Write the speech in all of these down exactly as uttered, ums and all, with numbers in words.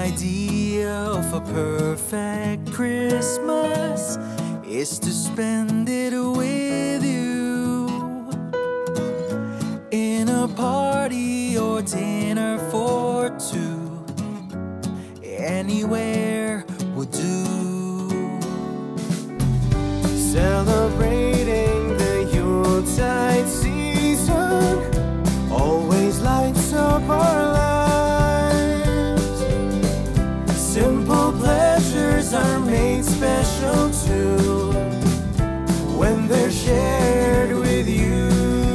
idea of a perfect Christmas is to spend it with you in a party or dinner for two. Anywhere will do. Celebrating the Yuletide season always lights up our lives. Simple pleasures are made special too when they're shared with you.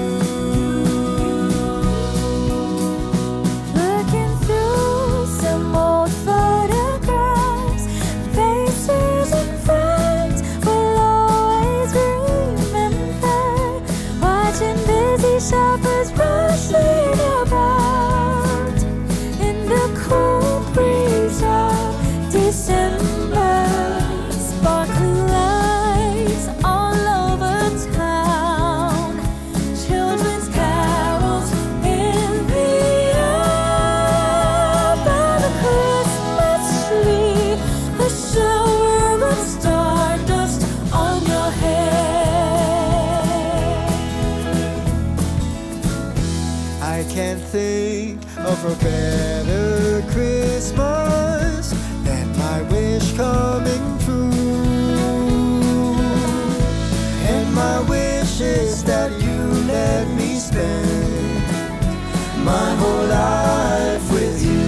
Looking through some old photographs, faces and friends we'll always remember. Watching busy shoppers rushing about in the cool breeze of December. Sparkling lights all over town, children's carols in the air. By the Christmas tree, a shower of stardust on your head. I can't think of a better Christmas than my wish coming true. And my wish is that you let me spend my whole life with you.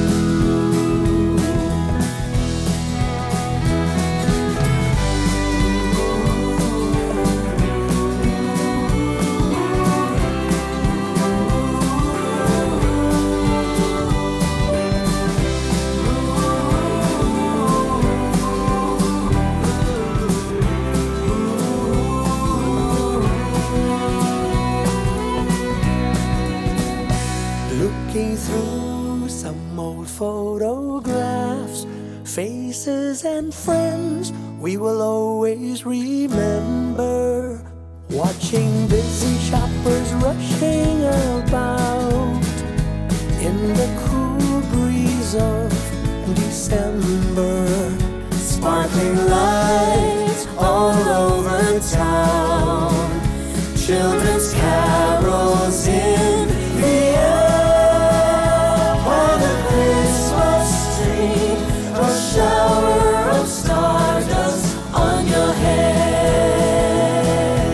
Looking through some old photographs, faces and friends we will always remember. Watching busy shoppers rushing about in the cool breeze of December. Sparkling lights all over town, children's carols in the air. By the Christmas tree, a shower of stardust on your head.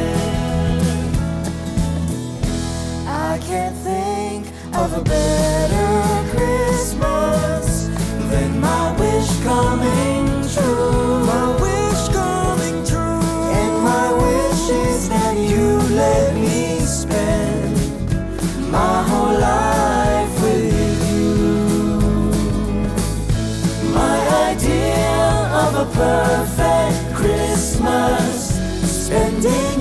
I can't think of a better Christmas than my wish coming true. My wish coming true. And my wish is that you let me spend my whole life with you. My idea of a perfect Christmas, spending